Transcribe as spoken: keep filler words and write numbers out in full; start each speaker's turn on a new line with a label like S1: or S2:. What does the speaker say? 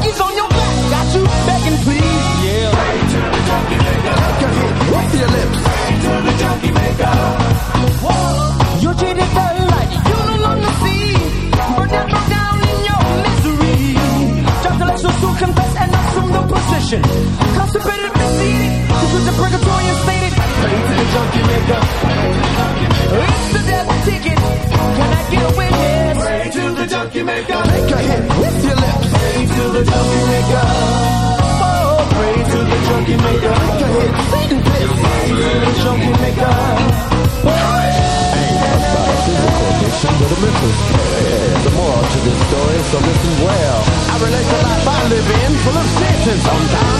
S1: monkeys on your back, got you begging please, yeah. Pray to the junkie maker. Take a hit with your lips. Pray to the junkie maker. Whoa, you're treated for life, you no longer see. Burn down, burn down in your misery. Just to let your soul confess and assume the position. Constipated, defeated, with the purgatory and stated. Pray to the junkie maker. It's the death ticket. Can I get a witness? Pray to the junkie maker. Take a hit with your lips. Pray to the junkie maker. Oh, pray to the junkie maker. Take a hit, Satan piss. Pray to the junkie maker. With a missile. There's a moral to this story, so listen well. I relate to life I live in, full of Satan sometimes.